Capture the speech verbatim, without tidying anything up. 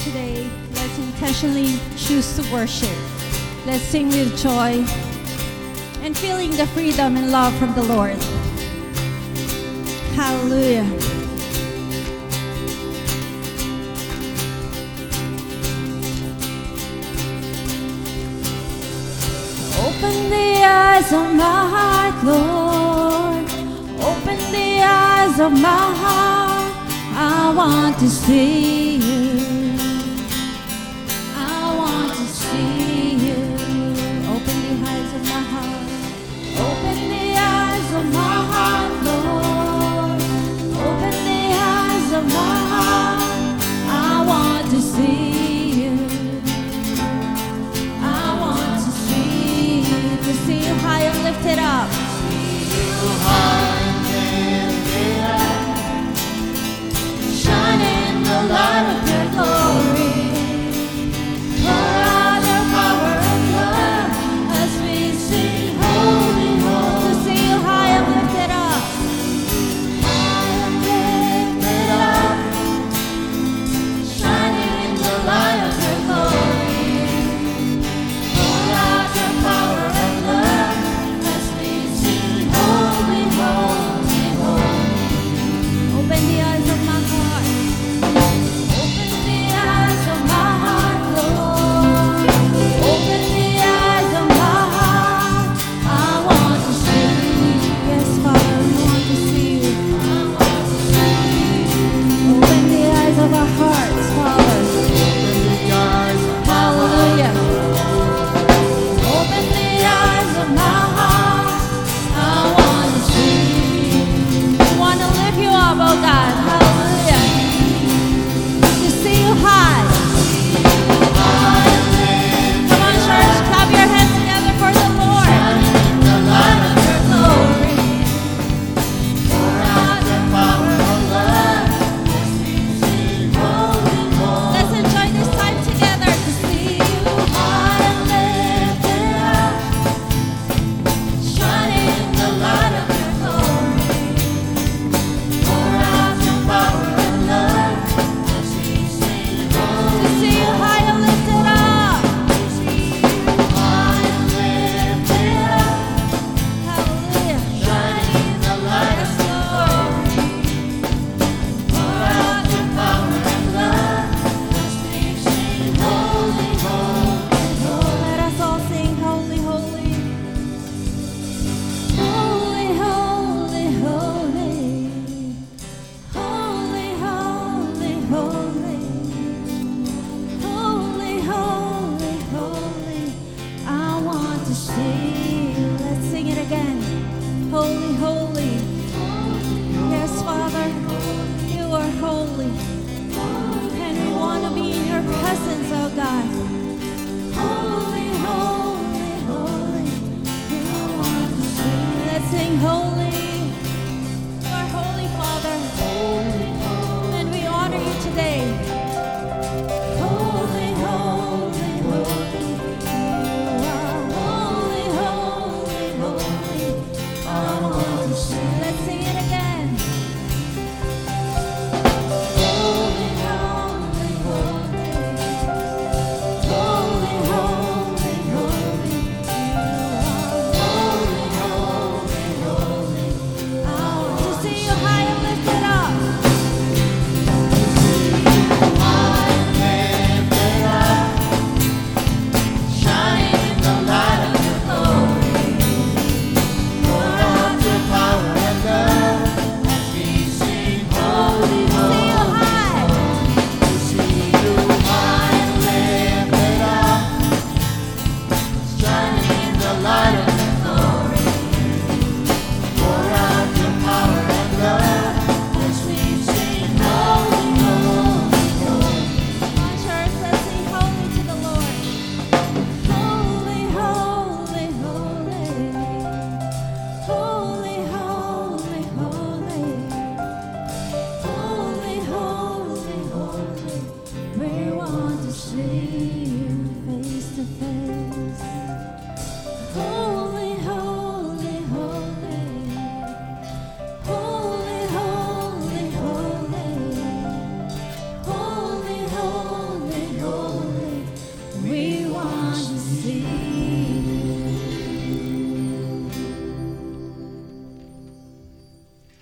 today, let's intentionally choose to worship. Let's sing with joy and feeling the freedom and love from the Lord. Hallelujah. Open the eyes of my heart, Lord. Open the eyes of my heart. I want to see you. I want to see you. Open the eyes of my heart. Open the eyes of my heart, Lord. Open the eyes of my heart. I want to see you. I want to see you. To see you high and lifted up. See you high and lifted up, shining the light of your glory. Pour out your power and love as we sing holy, holy. To see you high and lifted up. High and lifted up, shining in the light of your glory. Pour out your power and love as we sing holy, holy, holy. Open the eyes of my heart. Open the eyes of my heart, Lord. Open the eyes of my heart. I want to see you. Yes, Father, we want to see you. I want to see you. Open the eyes of our hearts, Father. Open the eyes of my Hallelujah. Open the eyes of my heart. I want to see you. We want to lift you up, oh God. Hallelujah. To see you high. High and lifted Come on, church, clap your hands together for the Lord. in the light of your glory. Pour out your power and love as we sing holy, holy. Let's enjoy this time together to see you. High and lifted up, shining in the light of your glory. Pour out your power and love as we sing To holy, see you high and lifted up. high and lifted up, Hallelujah. shining in the light of Yes, Lord. Pour out your power and love as we sing holy, holy, holy. Let us all sing holy, holy. Holy, holy, holy. Holy, holy, holy. Holy, holy, holy. I want to see you. Let's sing it again. Holy, holy. Yes, Father, you are holy. And we want to be in your presence, oh God.